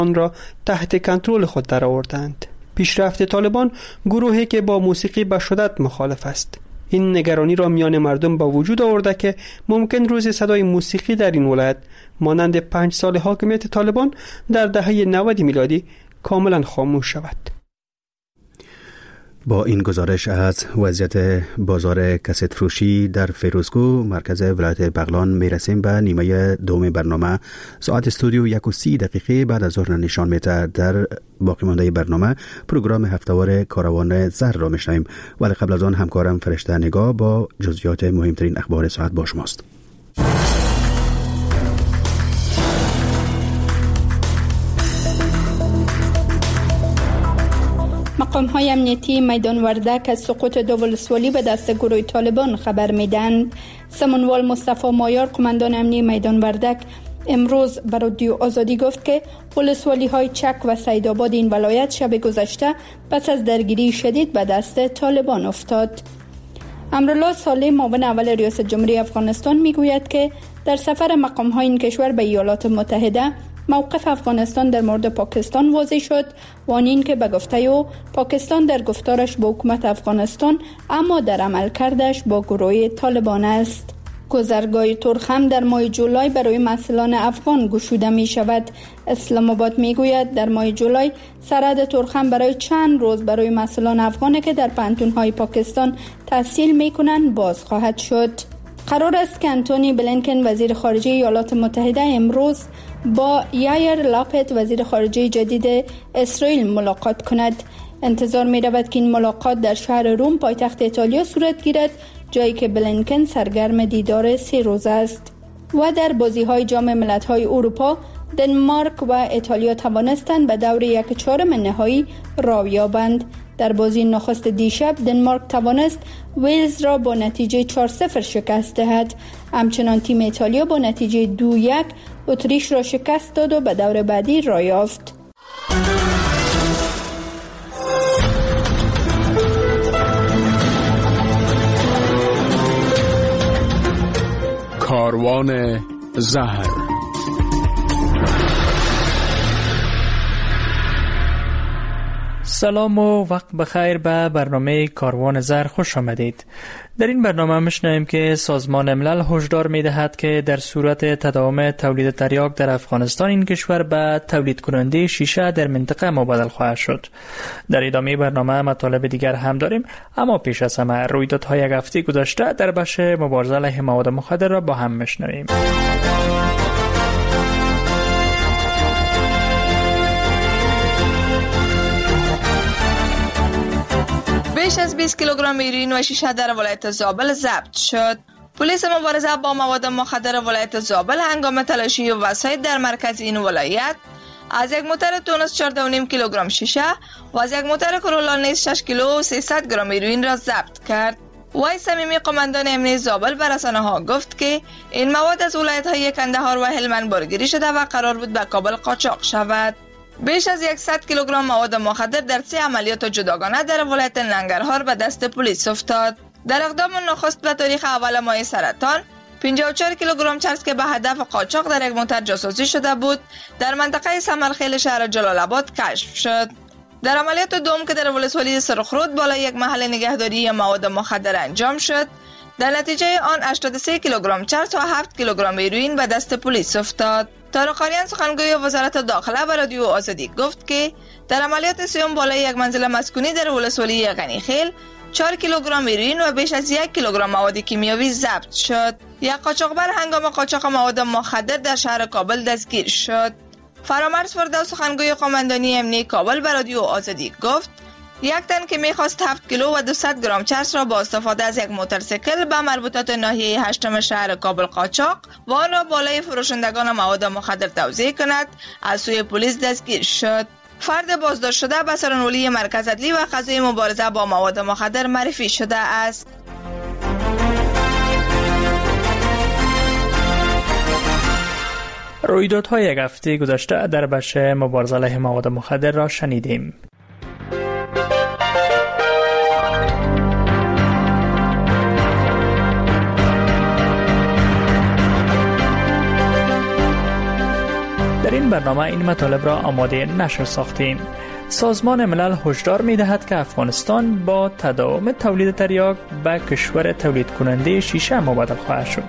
آن را تحت کنترل خود درآوردند. پیشرفت طالبان گروهی که با موسیقی به شدت مخالف است. این نگرانی را میان مردم به وجود آورده که ممکن روز صدای موسیقی در این ولایت مانند 5 سال حاکمیت طالبان در دهه 90 میلادی کاملا خاموش شود. با این گزارش از وضعیت بازار کست فروشی در فیروزکو مرکز ولایت بغلان میرسیم به نیمه دوم برنامه. ساعت استودیو 1:30 بعد از ظهر نشان میده. در باقی مانده برنامه پروگرام هفتهوار کاروان زر را میشنویم، ولی قبل از آن همکارم فرشته نگاه با جزئیات مهمترین اخبار ساعت با شماست. مقام‌های امنیتی میدان وردک از سقوط دو ولسوالی به دست گروه طالبان خبر میدن. سمنوال مصطفی مایار قماندان امنی میدان وردک امروز به رادیو آزادی گفت که ولسوالی‌های چک و سیدآباد این ولایت شب گذشته پس از درگیری شدید به دست طالبان افتاد. امرالله صالح معاون اول ریاست جمهوری افغانستان میگوید که در سفر مقام‌های این کشور به ایالات متحده موقف افغانستان در مورد پاکستان واضح شد و آن که به گفته او پاکستان در گفتارش با حکومت افغانستان اما در عملکردش با گروه طالبان است. گذرگاه ترخم در ماه جولای برای مسئولان افغان گشوده می شود. اسلام آباد می گوید در ماه جولای سرحد ترخم برای چند روز برای مسئولان افغان که در پانتون‌های پاکستان تحصیل می کنند باز خواهد شد. قرار است که انتونی بلینکن وزیر خارجه ایالات متحده امروز با یایر لاپید وزیر خارجه جدید اسرائیل ملاقات کند. انتظار می رود که این ملاقات در شهر روم پایتخت ایتالیا صورت گیرد، جایی که بلینکن سرگرم دیدار 3 روزه است. و در بازی‌های جام ملت‌های اروپا دنمارک و ایتالیا توانستند به دور 1/4 نهایی راه یابند. در بازی نخست دیشب دنمارک توانست ویلز را با نتیجه 4-0 شکست دهد. همچنان تیم ایتالیا با نتیجه 2-1 اتریش را شکست داد و به دور بعدی راه یافت. کاروان زهر. سلام و وقت بخیر به برنامه کاروان زر خوش آمدید. در این برنامه میشنویم که سازمان ملل هشدار میدهد که در صورت تداوم تولید تریاک در افغانستان این کشور به تولید کننده شیشه در منطقه مبادل خواهد شد. در ادامه برنامه مطالب دیگر هم داریم، اما پیش از همه رویدادهای یک هفته گذشته در بخش مبارزه علیه مواد مخدر را با هم میشنویم. بیش از 20 کیلوگرم هیروئین و شیشه در ولایت زابل ضبط شد. پلیس مبارزه با مواد مخدر ولایت زابل هنگام تلاشی وسایل در مرکز این ولایت از یک موتر تونس 14.5 کیلوگرم شیشه و از یک موتر کرولا نیز 6 کیلو و 300 گرم هیروئین را ضبط کرد. وای صمیمی قماندان امنیت زابل به رسانه‌ها گفت که این مواد از ولایت‌های کندهار و هلمند بارگیری شده و قرار بود به کابل قاچاق شود. بیش از 100 کیلوگرم مواد مخدر در 3 عملیات جداگانه در ولایت ننگرهار به دست پلیس افتاد. در اقدام نخست به تاریخ اول ماه سرطان 54 کیلوگرم چرس که به هدف قاچاق در یک موتر جاسوسی شده بود در منطقه سمرخیل شهر جلال آباد کشف شد. در عملیات دوم که در ولسوالی سرخرود بالای یک محل نگهداری مواد مخدر انجام شد، در نتیجه آن 83 کیلوگرم چرس و 7 کیلوگرم هیروئین به دست پلیس افتاد. طارق آریان سخنگوی وزارت داخله به رادیو آزادی گفت که در عملیات سوم بالای یک منزل مسکونی در ولسوالی غنیخیل 4 کیلوگرم هیروئین و بیش از 1 کیلوگرم مواد کیمیاوی ضبط شد. یک قاچاقبر هنگام قاچاق مواد مخدر در شهر کابل دستگیر شد. فرامرز فردوس سخنگوی قماندانی امنیتی کابل به رادیو آزادی گفت یک تن که می‌خواست 7 کیلو و 200 گرم چرس را با استفاده از یک موتورسیکل به مربوطات ناحیه 8 شهر کابل قاچاق و آن را بالای فروشندگان مواد مخدر توزیع کند از سوی پلیس دستگیر شد. فرد بازداشت شده به سرانولی مرکز عدلی و قضایی مبارزه با مواد مخدر معرفی شده است. رویدادهای یک هفته گذشته در بخش مبارزه علیه مواد مخدر را شنیدیم. در این برنامه این مطالب را آماده نشر ساختیم. سازمان ملل هشدار می‌دهد که افغانستان با تداوم تولید تریاک به کشور تولید کننده شیشه مبادل خواهد شد.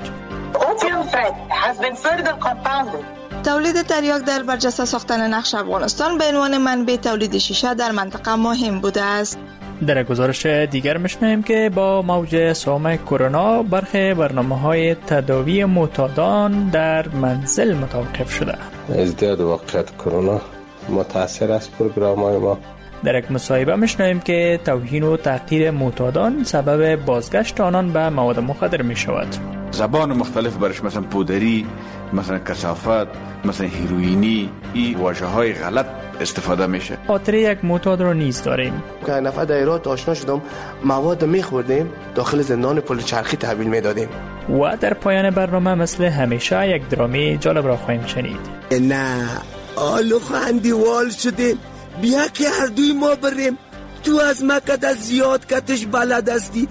تولید تریاک در برجسته ساختن نقش افغانستان به عنوان منبع تولید شیشه در منطقه مهم بوده است. در گزارش دیگر می‌شنویم که با موج سوم کرونا برخی برنامه‌های تداوی معتادان در منزل متوقف شده. ازدیاد واقعیت کرونا متاثر است پروگرام‌های ما. در یک مصاحبه می‌شنویم که توهین و تحقیر معتادان سبب بازگشت آنان به مواد مخدر می‌شود. زبان مختلف برش، مثلا پودری، مثلا کثافت، مثلا هیروئینی، این واژه‌های غلط استفاده میشه. خاطره یک معتاد رو نیز داریم. که نفر در ایران آشنا شدم، مواد می‌خوردیم، داخل زندان پل چرخی تحویل میدادیم. و در پایان برنامه مثل همیشه یک درامی جالب را خواهیم شنید. نه آلو خندیوال شده، بیا که هر دوی ما بریم، تو از مکت از زیاد کتش بلد هستی.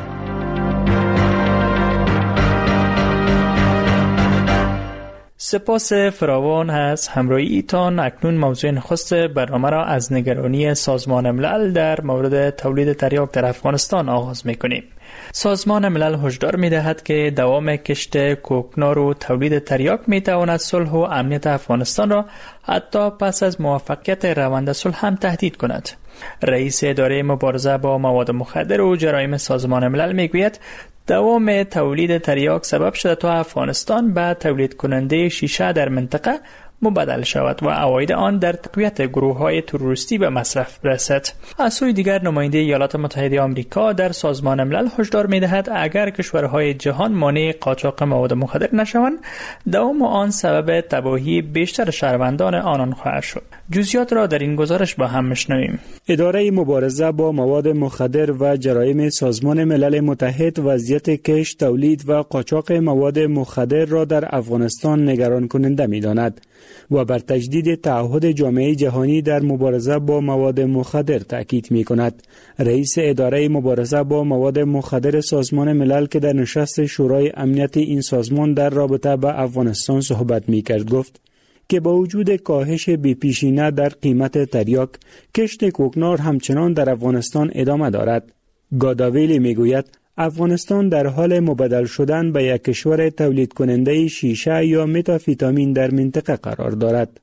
سپاس فراوان از همراهی ایتان. اکنون موضوع نخست برنامه را از نگرانی سازمان ملل در مورد تولید تریاک در افغانستان آغاز می‌کنیم. سازمان ملل هشدار می‌دهد که دوام کشت کوکنار و تولید تریاک می‌تواند صلح و امنیت افغانستان را حتی پس از موفقیت روند صلح هم تهدید کند. رئیس اداره مبارزه با مواد مخدر و جرایم سازمان ملل میگوید دوام تولید تریاک سبب شده تا افغانستان به تولید کننده شیشه در منطقه مبادل شود و عواید آن در تقویت گروه‌های تروریستی به مصرف برسد. از سوی دیگر نماینده ایالات متحده آمریکا در سازمان ملل هشدار می‌دهد اگر کشورهای جهان مانع قاچاق مواد مخدر نشوند، دوام آن سبب تباهی بیشتر شهروندان آنان خواهد شد. جزئیات را در این گزارش با هم می‌شنویم. اداره مبارزه با مواد مخدر و جرایم سازمان ملل متحد وضعیت کشت، تولید و قاچاق مواد مخدر را در افغانستان نگران کننده می‌داند و بر تجدید تعهد جامعه جهانی در مبارزه با مواد مخدر تاکید می‌کند. رئیس اداره مبارزه با مواد مخدر سازمان ملل که در نشست شورای امنیت این سازمان در رابطه با افغانستان صحبت می‌کرد گفت که با وجود کاهش بی‌پیشینه در قیمت تریاک، کشت کوکنار همچنان در افغانستان ادامه دارد. گاداویلی میگوید افغانستان در حال مبادل شدن به یک کشور تولید کننده شیشه یا متافیتامین در منطقه قرار دارد.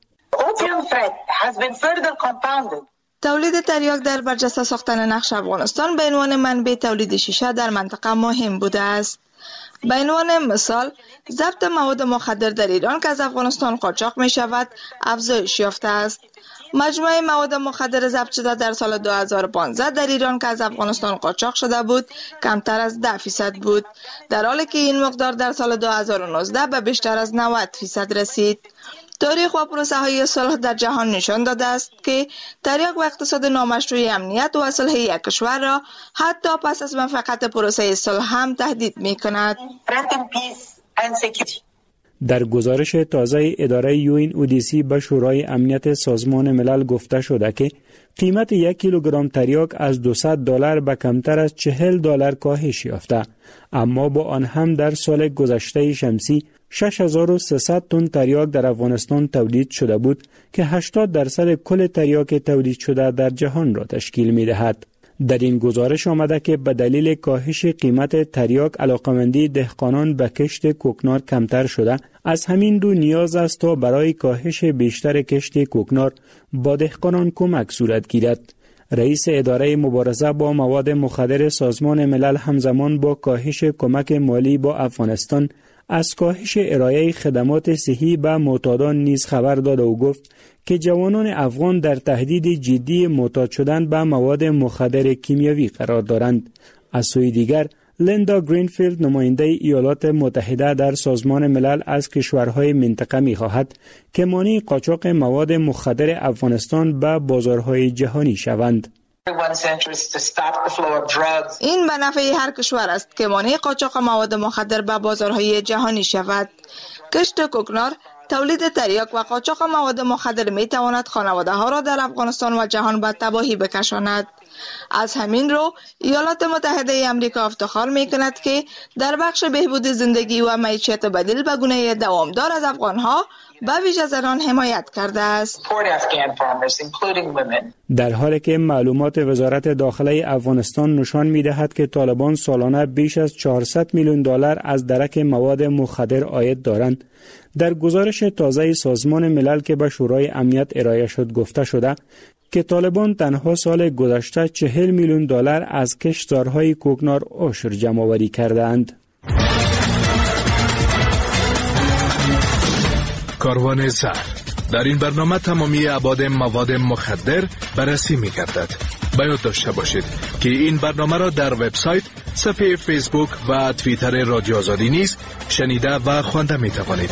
تولید تریاک در برجسته ساختن نقش افغانستان به عنوان منبع تولید شیشه در منطقه مهم بوده است. به عنوان مثال، ضبط مواد مخدر در ایران که از افغانستان قاچاق می شود افزایش یافته است. مجموع مواد مخدر ضبط شده در سال 2015 در ایران که از افغانستان قاچاق شده بود کمتر از 10% بود، در حالی که این مقدار در سال 2019 به بیشتر از 90% رسید. تاریخ و پروسه های صلح در جهان نشان داده است که تریاک و اقتصاد نامشروع امنیت و صلح یک کشور را حتی پس از موفقیت پروسه صلح هم تهدید می کند. در گزارش تازه اداره UNODC به شورای امنیت سازمان ملل گفته شده که قیمت یک کیلوگرم تریاک از $200 به کمتر از $40 کاهش یافته، اما با آن هم در سال گذشته شمسی 6300 تن تریاک در افغانستان تولید شده بود که 80% کل تریاک تولید شده در جهان را تشکیل می دهد. در این گزارش آمده که به دلیل کاهش قیمت تریاک علاقمندی دهقانان به کشت کوکنار کمتر شده، از همین رو نیاز است تا برای کاهش بیشتر کشت کوکنار با دهقانان کمک صورت گیرد. رئیس اداره مبارزه با مواد مخدر سازمان ملل همزمان با کاهش کمک مالی با افغانستان از کاهش ارائه خدمات صحی به معتادان نیز خبر داد و گفت که جوانان افغان در تهدید جدی معتاد شدن به مواد مخدر کیمیاوی قرار دارند. از سوی دیگر لیندا گرینفیلد نماینده ایالات متحده در سازمان ملل از کشورهای منطقه می‌خواهد که مانع قاچاق مواد مخدر افغانستان به بازارهای جهانی شوند. این به نفع هر کشور است که مانع قاچاق مواد مخدر به بازارهای جهانی شود. کشت کوکنار، تولید تریاک و قاچاق مواد مخدر می تواند خانواده ها را در افغانستان و جهان به تباهی بکشاند. از همین رو ایالات متحده آمریکا افتخار می کند که در بخش بهبود زندگی و معیشت بدیل به گونه دوامدار از افغان ها به ویژه زنان حمایت کرده است. در حالی که معلومات وزارت داخله افغانستان نشان می‌دهد که طالبان سالانه بیش از 400 میلیون دلار از درک مواد مخدر عاید دارند، در گزارش تازه سازمان ملل که به شورای امنیت ارائه شد گفته شده که طالبان تنها سال گذشته 40 میلیون دلار از کشتزارهای کوکنار عشر جمع‌آوری کردند. کاروان زهر. در این برنامه تمامی ابعاد مواد مخدر بررسی می‌گردد. باید داشته باشید که این برنامه را در وبسایت، صفحه فیسبوک و توییتر رادیو آزادی نیز شنیده و خوانده می‌توانید.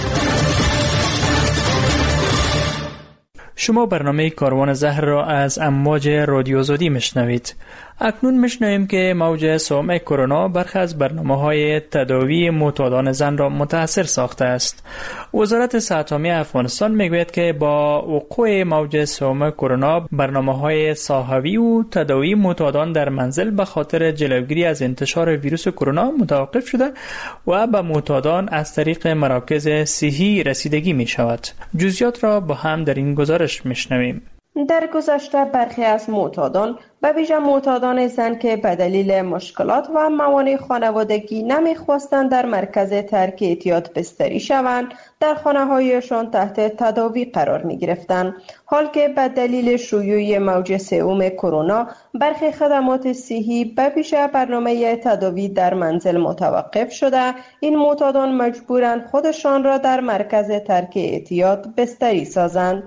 شما برنامه کاروان زهر را از امواج رادیو آزادی میشنوید. اکنون میشنویم که موج سوم کرونا برخی از برنامه‌های تداوی معتادان زن را متاثر ساخته است. وزارت صحت عامه افغانستان میگوید که با وقوع موج سوم کرونا برنامه‌های صحوی و تداوی معتادان در منزل به خاطر جلوگیری از انتشار ویروس کرونا متوقف شده و به معتادان از طریق مراکز صحی رسیدگی می شود. جزئیات را با هم در این گزارش میشنویم. در گذشته برخی از معتادان به ویژه معتادان زن که به دلیل مشکلات و موانع خانوادگی نمیخواستند در مرکز ترک اعتیاد بستری شوند، در خانه‌هایشان تحت تداوی قرار می‌گرفتند. حال که به دلیل شیوع موج سوم کرونا برخی خدمات صحی به ویژه برنامه تداوی در منزل متوقف شده، این معتادان مجبورند خودشان را در مرکز ترک اعتیاد بستری سازند.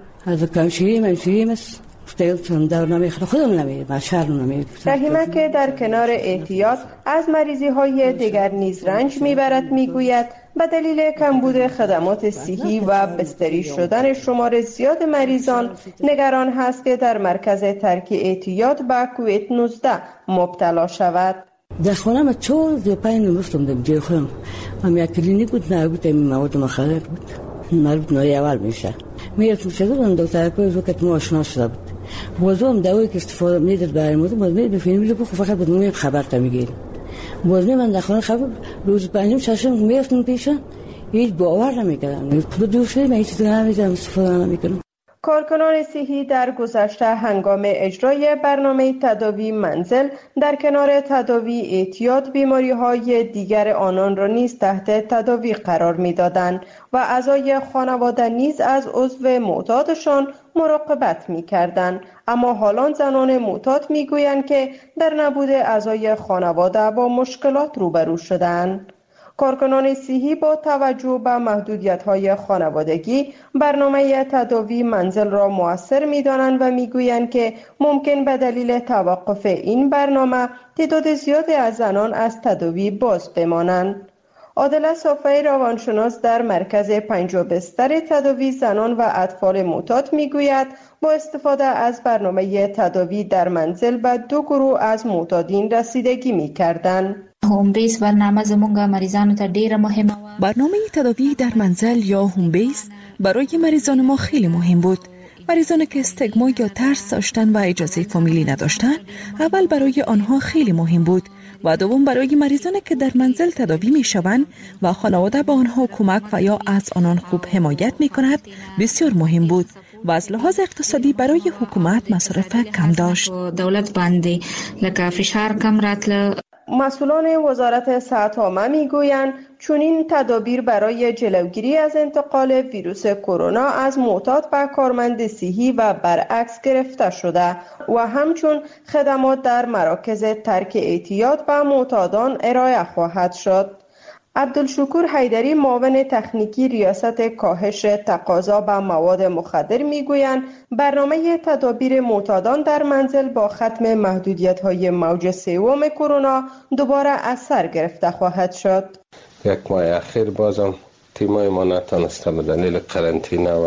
رحیمه که در کنار اعتیاد از مریضی های دیگر نیز رنج میبرد میگوید به دلیل کمبود خدمات صحی و بستری شدن شمار زیاد مریضان نگران هست که در مرکز ترک اعتیاد به کووید 19 مبتلا شود. در خانه ما 45 نمستم در جای خودم هم یک کلینیک بود مربوط به مواد مخدر بود، مربوط نوعی اول میشه میرفتم شدم دکتر پایز وقت ما آشنا شده بود بازم دوایی که استفاده میداد برای موضوع باز میداد بفهمیم میگه فقط به نوعی خبر تا میگیریم باز من در خانه خبر روز پنجم ششم میرفتم پیشم هیچ باور نمیکردم دو دوشه من هیچ چیزی نمیدونم استفاده نمیکنم. کارکنان صحی در گذشته هنگام اجرای برنامه تداوی منزل در کنار تداوی اعتیاد بیماری‌های دیگر آنان را نیز تحت تداوی قرار می‌دادند و اعضای خانواده نیز از عضو معتادشان مراقبت می‌کردند. اما حالا زنان معتاد می‌گویند که در نبود اعضای خانواده با مشکلات روبرو شدند. کارکنان صحی با توجه به محدودیت‌های خانوادگی برنامه تداوی منزل را مؤثر می‌دانند و می‌گویند که ممکن به دلیل توقف این برنامه تعداد زیادی از زنان از تداوی باز بمانند. عادله صافی روانشناس در مرکز 5 بستر تداوی زنان و اطفال معتاد می‌گوید با استفاده از برنامه تداوی در منزل به 2 گروه از معتادین رسیدگی می‌کردند. هوم بیس برنامه زمونږ مریضانو ته ډیره مهمه و. برنامه تداوی در منزل یا هوم بیس برای مریضان ما خیلی مهم بود. مریضانی که استگما یا ترس داشتن و اجازه فامیلی نداشتن اول برای آنها خیلی مهم بود و دوم برای مریضانی که در منزل تداوی می شوند و خانواده به آنها کمک و یا از آنان خوب حمایت می کند بسیار مهم بود و از لحاظ اقتصادی برای حکومت مصارف کم داشت. دولت باندې لکه فشار کم راتله. مسئولان وزارت صحت عامه میگویند چنین تدابیر برای جلوگیری از انتقال ویروس کرونا از معتاد به کارمند صحی و برعکس گرفته شده و همچون خدمات در مراکز ترک اعتیاد به معتادان ارائه خواهد شد. عبدالشکور حیدری معاون تکنیکی ریاست کاهش تقاضا به مواد مخدر میگویند برنامه تدابیر معتادان در منزل با ختم محدودیت‌های موج سوم کرونا دوباره از سر گرفته خواهد شد. یک ماه اخیر بازم تیمای ما نتونسته به دلیل قرنطینه و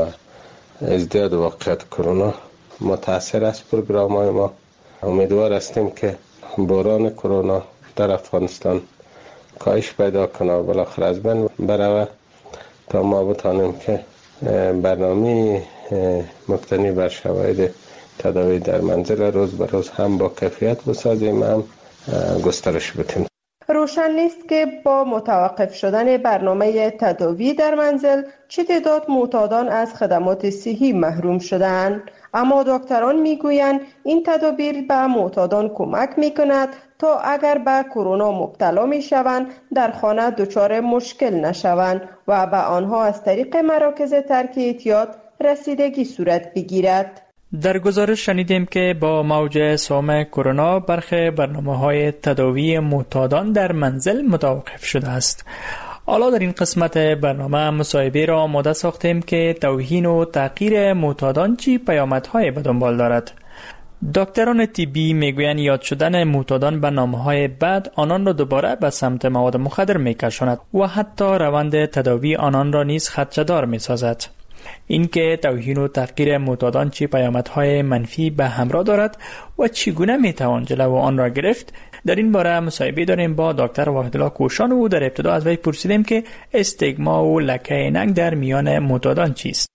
ازدیاد واقعیت کرونا متاثر است پروگرام‌های ما. امیدوار هستیم که بحران کرونا در افغانستان کاهش پیدا کنه و بالاخره از بین بروه تا ما بتانیم که برنامه مبتنی بر شواهد تداوی در منزل روز به روز هم با کیفیت بسازیم هم گسترش بدیم. روشن نیست که با متوقف شدن برنامه تداوی در منزل چه تعداد معتادان از خدمات صحی محروم شدند، اما دکتران میگویند این تدابیر به معتادان کمک میکند تا اگر به کرونا مبتلا میشوند در خانه دچار مشکل نشوند و به آنها از طریق مراکز ترک اعتیاد رسیدگی صورت بگیرد. در گزارش شنیدیم که با موج سوم کرونا برخی برنامه‌های تداوی معتادان در منزل متوقف شده است. حالا در این قسمت برنامه مصاحبه را آماده ساختیم که توهین و تحقیر معتادان چی پیامدهای به دنبال دارد. دکتران طبی میگویند یاد شدن معتادان به نامه‌های بد آنان را دوباره به سمت مواد مخدر میکشاند و حتی روند تداوی آنان را نیز خدشه‌دار میسازد. اینکه توهین و تحقیر معتادان چه پیامدهای منفی به همراه دارد و چگونه میتوان جلو آن را گرفت، در این باره مصاحبه داریم با دکتر وحیدالله کوشان و در ابتدا از وی پرسیدیم که استیگما و لکه ننگ در میان معتادان چیست.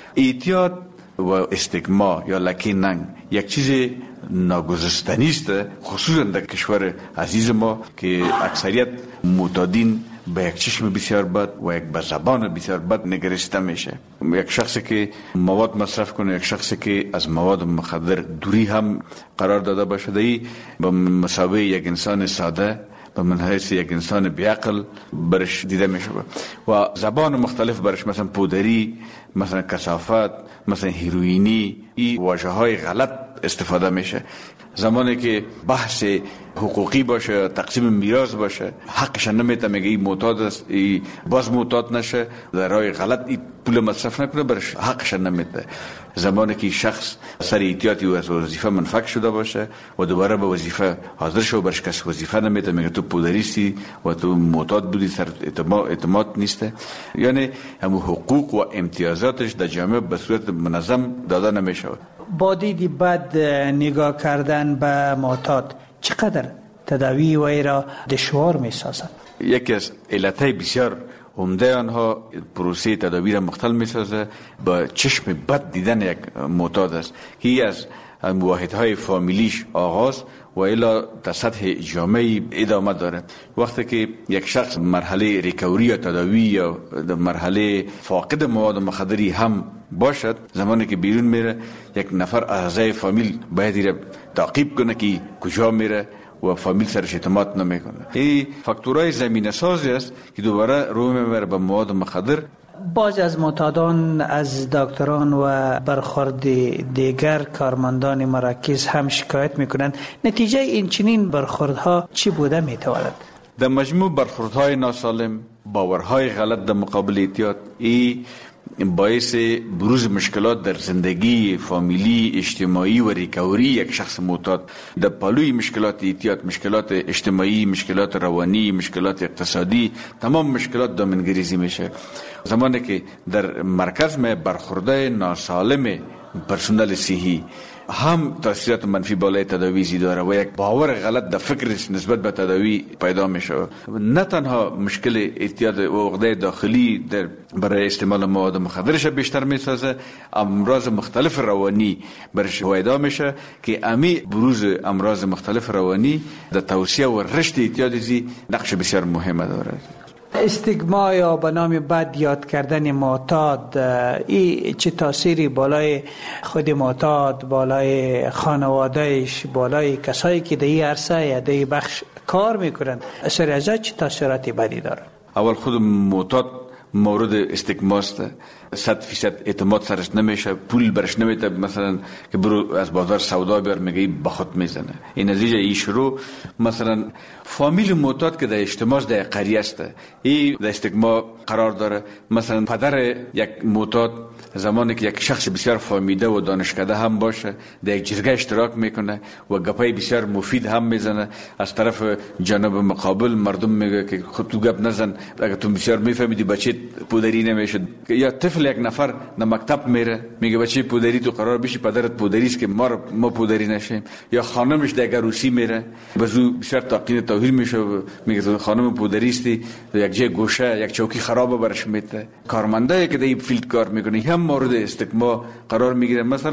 اعتیاد و استیگما یا لکه ننگ یک چیز ناگزستنی است، خصوصا در کشور عزیز ما که اکثریت معتادین به یک چشم بسیار بد و یک به زبان بسیار بد نگریسته میشه. یک شخصی که مواد مصرف کنه، یک شخصی که از مواد مخدر دوری هم قرار داده باشه، به مساوی یک انسان ساده به منحیث یک انسان بیعقل برش دیده میشه و زبان مختلف برش، مثلا پودری، مثلا کثافت، مثلا هیروئینی، این واژه های غلط استفاده میشه. زمانی که بحث حقوقی باشه، تقسیم میراث باشه، حقش نمیته، میگه این معتاد است، این باز معتاد نشه، در راه غلط این پول مصرف نکنه، برش حقش نمیته. زمانی که شخص سر احتیاطی و از وظیفه منفک شده باشه و دوباره به وظیفه حاضر شو، برش کس وظیفه نمیته، میگه تو پودریستی و تو معتاد بودی، سر اعتماد نیسته. یعنی همون حقوق و امتیازاتش در جامعه به صورت منظم داده نمیشه. با دیدی بد نگاه کردن به معتاد چقدر تداوی وی را دشوار می سازد؟ یکی از علتهای بسیار عمده آنها پروسه تداوی را مختل می سازه با چشم بد دیدن یک معتاد است که از واحدهای فامیلیش آغاز و الا در سطح جامعه ادامه داره. وقتی که یک شخص مرحله ریکوری یا تداوی یا در مرحله فاقد مواد مخدری هم باشد، زمانی که بیرون میره یک نفر اعضای فامیل باید ایره تعقیب کنه که کجا میره و فامیل سرش اعتماد نمیکنه. این فاکتورهای زمینه سازی است که دوباره رو میبره به مواد مخدر. بعضی از معتادان از دکتران و برخورد دیگر کارمندان مراکز هم شکایت میکنند. نتیجه این چنین برخوردها چی بوده میتواند؟ در مجموع برخوردهای ناسالم، باورهای غلط در مقابل اعتیاد، این باعث بروز مشکلات در زندگی فامیلی، اجتماعی و ریکوری یک شخص معتاد. در پالوی مشکلات اعتیاد، مشکلات اجتماعی، مشکلات روانی، مشکلات اقتصادی، تمام مشکلات دامنگریزی میشه. زمانی که در مرکز میں برخورده ناسالم پرسنل صحی هم تاثیرات منفی بالای تداوی داره و یک باور غلط در فکرش نسبت به تداوی پیدا میشه. نه تنها مشکل اعتیاد و عقده داخلی برای استعمال مواد مخدرش بیشتر میسازه، امراض مختلف روانی برش پیدا میشه که امی بروز امراض مختلف روانی در توسعه و رشد اعتیاد نقش بسیار مهمه داره. استیگما یا به نام بد یاد کردن معتاد، این چه تاثیری بالای خود معتاد، بالای خانوادهش، بالای کسایی که در این عرصه یا در این بخش کار میکنند، اثر از چه تاثیراتی بدی داره؟ اول خود معتاد مورد استیگماست، 100% اعتماد سرش نمیشه، پول برش نمیده، مثلا که برو از بازار سودا بیار، میگه به خود میزنه. این نتیجه ای شروع. مثلا فامیل معتاد که در اجتماع در قریه است، این در استیگما قرار داره. مثلا پدر یک معتاد زمانی که یک شخص بسیار فهمیده و دانشکده هم باشه، در یک جرگه اشتراک میکنه و گپای بسیار مفید هم میزنه، از طرف جانب مقابل مردم میگه که خود تو گپ نزن، اگه تو بسیار میفهمیدی بچه پودری نمیشه. یا طفل یک نفر در مکتب میره، میگه بچه پودری تو قرار بشی، پدرت پودری است که ما پودری نشیم. یا خانمش در عروسی میره، بزو بسیار تاقین توهین میشه، میگه تو خانم پودری استی، یک جای گوشه یک چوکی خراب برش میته. کارمندایی که در این فیلد کار میکنه هم مورد استیگما قرار میگیره. مثلا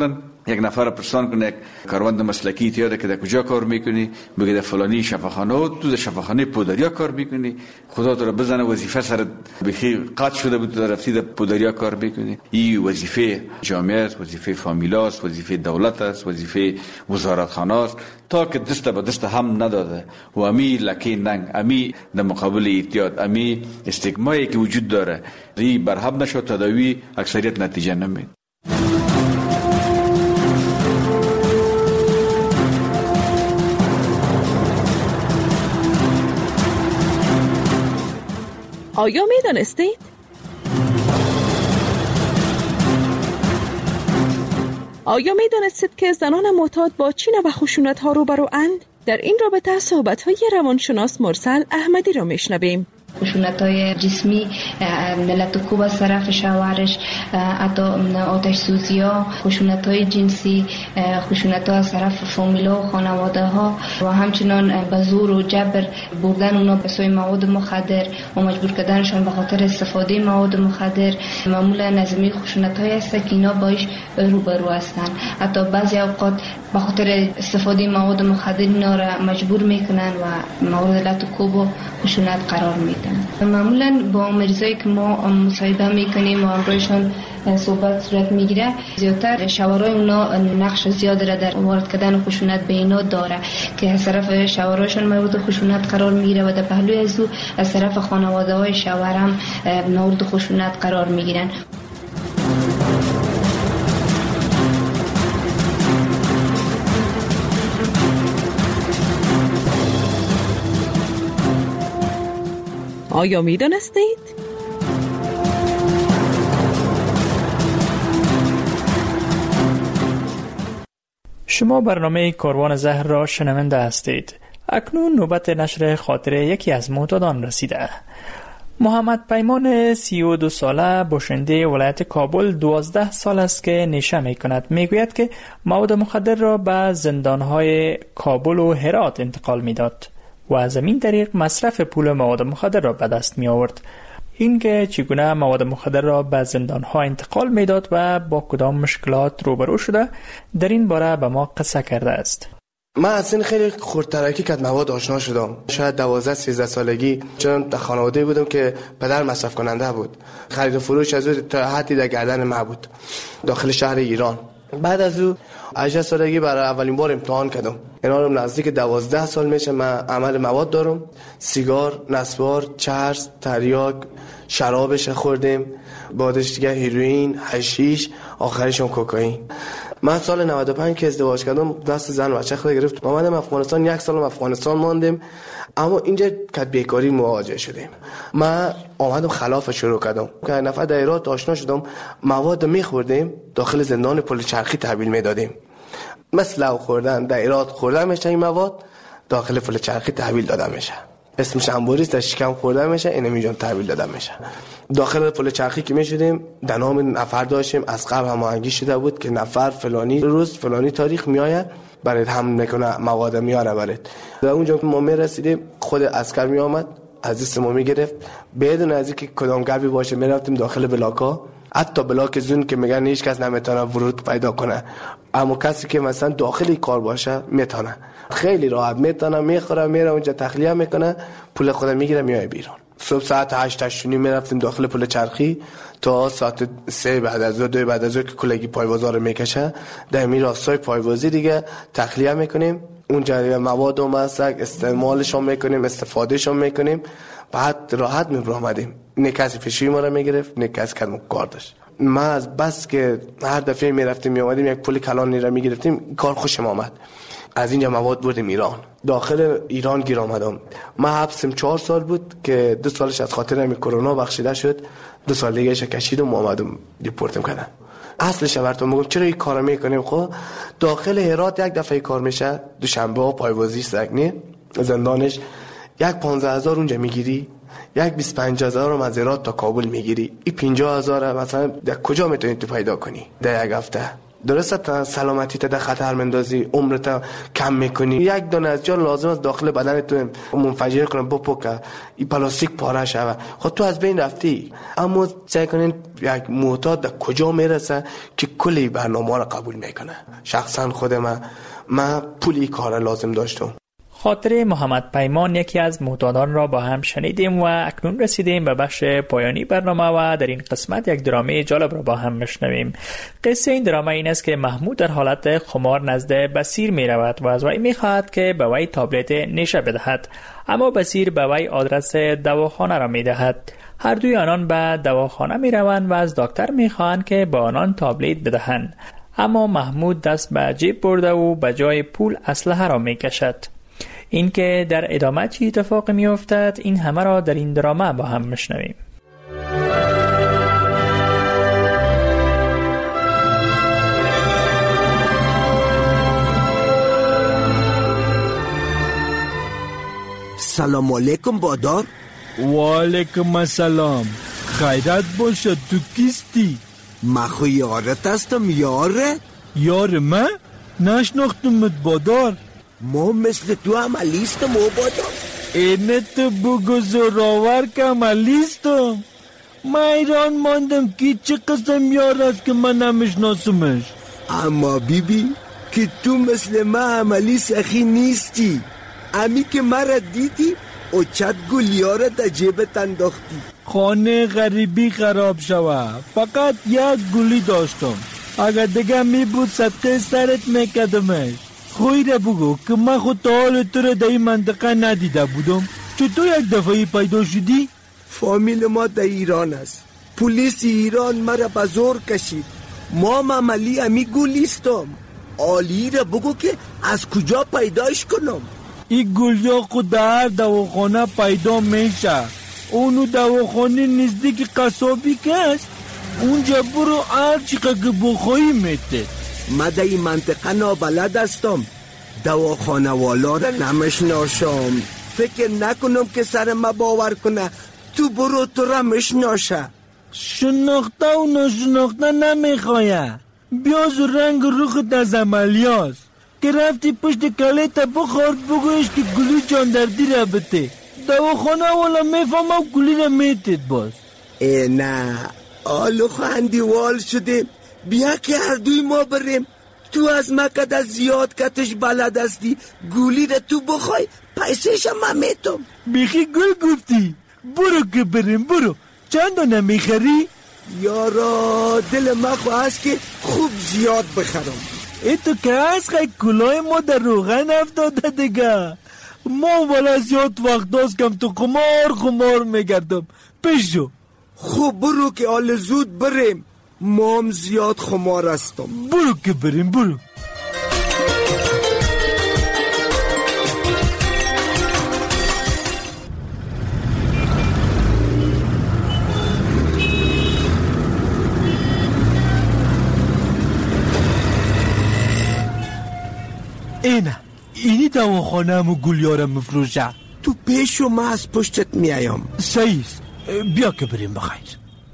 یک نفر پرسان کنه، یک کارمند مسلکی تیاده که در کجا کار میکنی، بگه در فلانی شفاخانه، تو در شفاخانه پودریا کار میکنی، خدا تو را بزنه وظیفه سر بخی قطع شده بود، در رفتی در پودریا کار میکنی. این وظیفه جامعه است، وظیفه فامیل است، وظیفه دولت است، وظیفه وزارتخانه است، تا که دست به دست هم نداده و امی لکی ننگ، امی در مقابل اعتیاد، امی استیگمایی که وجود داره ری برهم نشد، تداوی اکثریت نتیجه نمید. آیا می دانستید؟ آیا می دانستید که زنان معتاد با چه نوع خشونت ها روبرو اند؟ در این رابطه صحبت های روانشناس مرسل احمدی را می شنویم. خشونت‌های جسمی، ملت کوب از طرف شوهرش، حتی آتش سوزی‌ها، خشونت‌های جنسی، خشونت‌ها از طرف فامیل‌ها و خانواده‌ها و همچنان به زور و جبر بردن اونا به سوی مواد مخدر و مجبور کردنشان به خاطر استفاده مواد مخدر، معمولا نظمی خشونت‌های است که اینا باش روبرو هستند. حتی بعضی اوقات به خاطر استفاده مواد مخدر اینا را مجبور میکنن و مورد لط و کوب و خشونت قرار میدن. معمولا با مریضایی که ما مصاحبه میکنیم و امروزشان صحبت صورت میگیره، زیادتر شوهرای اونا نقش زیاد را در وارد کردن خشونت به اینا داره که از طرف شوهرایشان مورد خشونت قرار میگیره و در پهلوی از او از طرف خانواده های شوهر هم مورد خشونت قرار میگیرن. آیا می دانستید؟ شما برنامه کاروان زهر را شنونده هستید. اکنون نوبت نشر خاطره یکی از معتادان رسیده. محمد پیمان 32 ساله باشنده ولایت کابل 12 سال است که نشه می کند. می گوید که مواد مخدر را به زندانهای کابل و هرات انتقال می داد و از این طریق مصرف پول مواد مخدر را به دست می آورد. این که چگونه مواد مخدر را به زندانها انتقال می داد و با کدام مشکلات روبرو شده، در این باره به ما قصه کرده است. من از این خیلی خردترکی که مواد آشنا شدم. شاید 12-13 سالگی، چون در خانواده بودم که پدر مصرف کننده بود. خرید و فروش از او تا حدی در گردن ما بود داخل شهر ایران. بعد از او 18 سالگی برای اولین بار امتحان کردم. اینا رو نزدیک 12 سال میشه من عمل مواد دارم. سیگار، نسوار، چرس، تریاک، شرابش خوردیم، بعدش دیگه هیروئین، حشیش، آخرشون کوکائین. من سال 95 که ازدواج کردم دست زن و بچه خود گرفت. اومدم افغانستان، 1 سال افغانستان ماندیم، اما اینجا کد بیکاری مواجه شدیم. من اومدم خلاف شروع کردم که نفر در ایران آشنا شدم، مواد میخوردیم داخل زندان پل چرخی تحویل میدادیم. مثل لو خوردن در ایران خوردن میشه، این مواد داخل پل چرخی تحویل داده میشه. اسمش انبوریست، در شکم خورده میشه، اینم اینجا تحویل داده میشه. داخل پل چرخی که میشدیم در نام نفر داشتیم، از قبل هماهنگی شده بود که نفر فلانی روز فلانی تاریخ میآید برات هم میکنه، مواد میاره برات. در اونجا که ما میرسیدیم خود عسکر میآمد از دست ما میگرفت، بدون از اینکه کدام گپی باشه میرفتیم داخل بلاکا، حتی بلاک زون که میگن هیچ کس نمیتونه ورود پیدا کنه، اما کسی که مثلا داخل کار باشه میتونه. خیلی راحت میتونه، میخوره، میره اونجا تخلیه میکنه، پول خود میگیره میای بیرون. صبح ساعت 8 میرفتیم داخل پل چرخی تا ساعت 3 بعد از 2 بعد از که کلگی پایوازا رو میکشه، در می راستای پایوازی دیگه تخلیه میکنیم. اونجا مواد و مسک استعمالشون میکنیم، استفادهشون میکنیم، بعد راحت میبرامدیم. نه کسی فشوی ما رو میگرفت، نه کسی کدوم کار داشت. ما از بس که هر دفعه میرفتیم میامدیم یک پول کلانی رو میگرفتیم، کار خوشم آمد. از اینجا مواد بردیم ایران. داخل ایران گیر آمدم. من حبسم 4 سال بود که 2 سالش از خاطر همین کرونا بخشیده شد. 2 سال دیگه کشیدم و اومدم دیپورتم کردم. اصلش براتون میگم چرا این کارو میکنیم. خب داخل هرات یک دفعه کار میشه، دوشنبه ها پایوازی سگنی زندانش، یک 15,000 اونجا میگیری، یک 25,000 رو از هرات تا کابل میگیری. این 50,000 مثلا در کجا میتونی تو پیدا کنی در یک هفته؟ درسته تا سلامتی تا در خطر مندازی، عمرت کم میکنی. یک دانه از جان لازم است داخل بدنت منفجر کنه بپکه این پلاستیک پاره شوه، خود تو از بین رفتی. اما سعی کنین یک معتاد در کجا میرسه که کلی برنامه را قبول میکنه. شخصا خود من پولی کار لازم داشتم. خاطره محمد پیمان یکی از معتادان را با هم شنیدیم و اکنون رسیدیم به بخش پایانی برنامه و در این قسمت یک درامه جالب را با هم میشنویم. قصه این درامه این است که محمود در حالت خمار نزد بصیر می رود و از وی می خواهد که به وی تابلت نشه بدهد، اما بصیر به وی آدرس دواخانه را می دهد. هر دوی آنان به دواخانه می روند و از دکتر می خواهند که به آنان تابلت بدهند، اما محمود دست به جیب برده و به جای پول اسلحه را می کشد. این که در ادامه چی اتفاقی می افتد، این همه را در این درامه با هم میشنویم. سلام علیکم بادار. و علیکم السلام. خیرت باشد. تو کیستی؟ من خو یارت هستم. یاره؟ یار من؟ نشناختمت بادار. ما مثل تو عملیستم او بادار. اینت بگو زراور که عملیستم. من ایران ماندم که چه قسم یار است که من نمیشناسمش. اما بیبی که تو مثل من عملی سخی نیستی. امی که مرا دیدی او چت گلیاره در جیبت انداختی. خانه غریبی خراب شوه، فقط یک گلی داشتم. اگر دیگه می بود صدقه سرت میکدمش. خوی را بگو که من خود تا حال تو را در این منطقه ندیده بودم. چطور یک دفعی پیدا شدی؟ فامیل ما در ایران است. پلیس ایران مرا به زور کشید. ما عملی امی گلیستم. آلی را بگو که از کجا پیداش کنم. این گلیا خود در هر دواخانه پیدا میشه. اونو دواخانه نزدیک قصابی که است، اونجا برو هر چیقه که بخواهی میده. من در این منطقه نابلد هستم. دواخانه والا را نمیشناسم. فکر نکنم که سر ما باور کنه. تو برو تو را میشناسه. شناخته و نشناخته نمیخواه. بیاز و رنگ روخت از عملیاست که رفتی پشت کله تا بخورد بگویش که گلو جاندردی را بده. دواخانه والا میفهمم گلی را میتید باز. نه آلو خواهندی وال شده. بیا که هر دوی ما بریم. تو از مکد زیاد کتش بلد هستی. گولی را تو بخوای پیسش هم میتم. بیخی گل گفتی. برو که بریم برو. چند دانه میخری؟ یارا دل ما خواهست که خوب زیاد بخرم. ای تو که از خیلی کلاه ما در روغن افتاده دیگه. ما والا زیاد وقت داست کم تو خمار میگردم. پیشو خوب برو که آل زود بریم. ما هم زیاد خمار هستم. برو که بریم برو. اینی دواخانه همو گلیارم مفروشه. تو پیشو ما از پشتت میایم. سعیست بیا که بریم بخیر.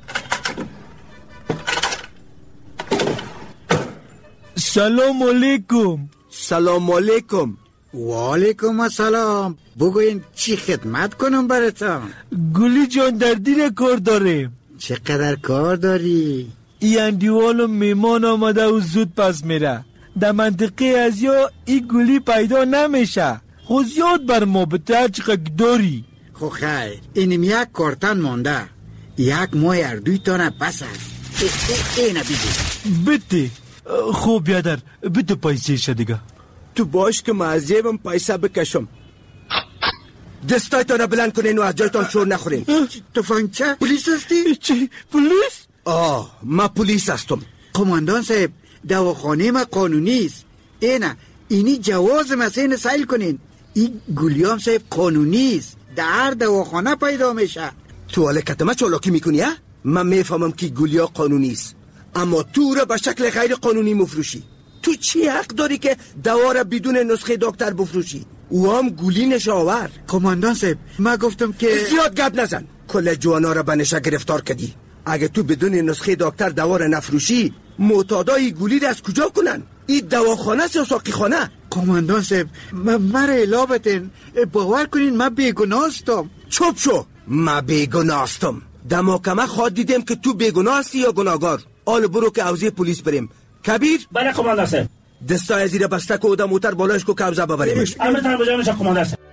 سلام علیکم. سلام علیکم. و علیکم السلام. بگوین چی خدمت کنم براتون؟ گلی جاندردی را کار داریم. چقدر کار داری؟ این اندیوال میمان آمده و زود پس میره. در منطقه از یا این گلی پیدا نمیشه. خود زیاد بر ما بده هر چقدر داری. خو خیر اینم یک کارتن مانده. یک ماه اردوی تانه پس است. اینه بیدی بده. خوب بیادر بده پیسه شه دیگه. تو باش که من از جیبم پیسه بکشم. دستایتان را بلند کنین و از جایتان شور نخورین. تفنگچه؟ پولیس هستی؟ چی؟ پولیس؟ من پولیس هستم. قماندان صاحب دواخانه ما قانونی است. اینی جواز مسین سیل کنین. این گلیام صاحب قانونی است. در هر دواخانه پیدا میشه. تو حالکت ما چالاکی میکنی؟ من میفهمم که گلیا قانونی است، اما تو را به شکل غیر قانونی مفروشی. تو چی حق داری که دوا را بدون نسخه دکتر بفروشی؟ او هم گولی نشاور. کماندان صاحب من گفتم که زیاد گپ نزن. کل جوانا را به نشه گرفتار کردی. اگه تو بدون نسخه دکتر دوا را نفروشی معتادای گولی را از کجا کنن؟ این دواخانه است یا ساقی خانه؟ قماندان صاحب مرا الا بتین، باور کنین من بیگناستم. چوب شو، من بیگناستم. در محکمه خواد دیدم که تو بیگناه هستی یا گناهگار. آل برو که حوزه پلیس بریم. کبیر؟ بله قماندان صاحب. دستای زیر بسته که در موتر بالایش که کبزه ببریمش. امرتان بجانش قماندان صاحب.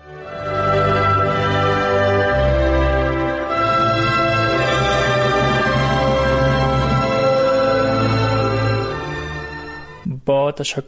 با تشکر